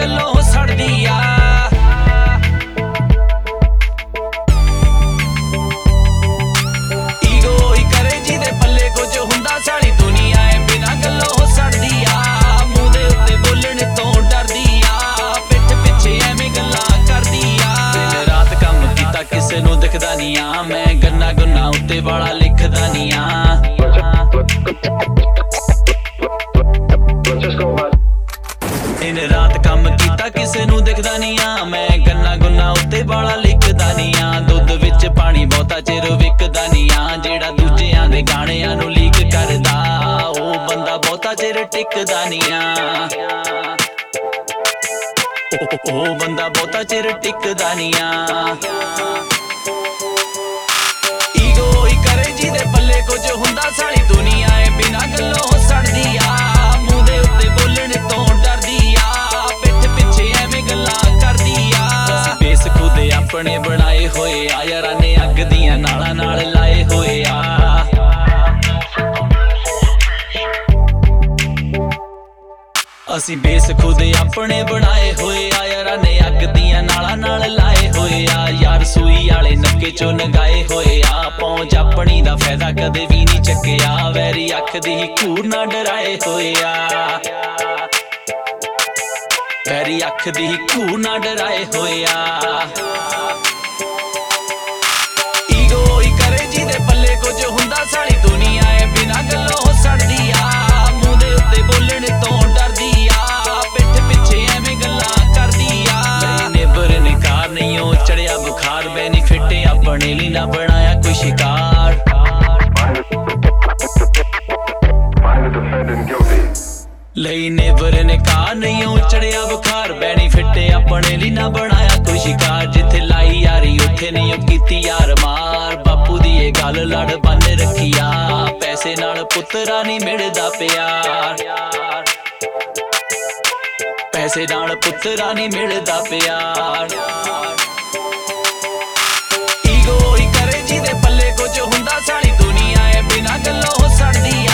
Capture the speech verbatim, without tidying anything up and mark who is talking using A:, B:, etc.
A: गल्लों सड़दी आ। Ego ही करे जिहदे पल्ले कुछ हुंदा सारी दुनिया है बिना गल्लों सड़दी आ। मूंह दे उत्ते बोलण तो डरदी आ, पिठ पिछे एवें गल्लां करदी आ। दिन रात काम कीता किसे नूं दिखदा नहीं आ, मैं गन्ना गुन्ना उत्ते वाला लिखदा नहीं आ। दिन रात काम कीता किसे नूं दिखदा नहीं आ, मैं गन्ना गुन्ना उत्ते वाला लिखदा नहीं आ। दुध विच पानी बहुता चिर विकदा नहीं आ, जेड़ा दूजियां दे गाणियां नूं लीक करदा ओ बंदा बहुता चिर टिकदा नहीं आ। ओ बंदा बहुता चिर टिकदा नहीं आ। ईगो ही करे जिहदे पल्ले कुछ हुंदा सारी दुनिया है बिना गल्लों सड़दी आ। मूंह दे उत्ते बोलण तो डरदी आ, पिठ पिछे एवें गल्लां करदी आ। बेस खुद अपने बनाए होए आ, यारां ने अग दियां नालां नाल लाए होए आ। असी बेस खुद अपने बनाए होए आ, यारां ने अग दियां नालां नाल लाए होए आ। यार सूई आले नक्के चो नगाए होए आ, पहुंच अपनी दा फायदा कदे भी नहीं चक्किया। वैरी अख दी घूर ना डराए होए आ, वैरी अख दी घूर ना डराए होए आ। ईगो ही करे जिहदे पल्ले कुछ हुंदा सारी दुनिया है बिना गल्लों सड़दी आ। मूंह दे उत्ते बोलण तो डरदी आ, पिठ पिछे एवें गल्लां करदी आ। नेबर ने कार नहीं ओ चढ़िया बुखार, बेनीफिट अपने लिए ना बनाया कोई शिकार। लई नेबर ने कार नहीं ओ चढ़िया बुखार, बेनीफिट अपने लिए ना बनाया कोई शिकार। जिथे लाई यारी उथे नहीं ओ कीती यार मार, बापू दी ये गल लड़ बन रखिया, पैसे नाल पुत्तरा नहीं मिलदा प्यार। पैसे नाल पुत्तरा नहीं मिलदा प्यार। ईगो ही करे जिहदे पल्ले कुछ हुंदा सारी दुनिया है बिना गल्लों सड़दी आ।